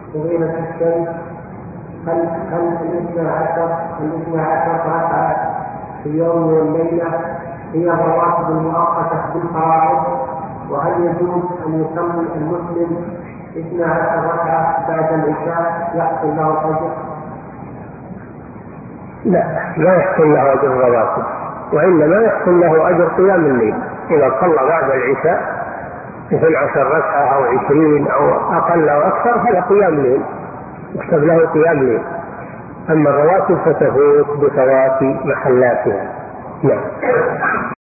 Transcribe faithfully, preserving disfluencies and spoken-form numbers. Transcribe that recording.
فضيلة الشيخ، هل هل الاثنى عشر الاثنى عشر ركعة في اليوم والليلة هي الرواتب المؤقتة بالفرائض؟ وهل يجوز أن يصلي المسلم اثنى عشر ركعة بعد العشاء يحصل له الأجر؟ لا، لا يحصل له أجر الرواتب، وإنما يحصل له أجر قيام الليل. إذا صلى بعد العشاء مثل عشر ركعة أو عشرين أو أقل أو أكثر هذا قيام ليل، يكتب له قيام ليل. أما الرواتب فتفوت بفوات محلاتها. نعم.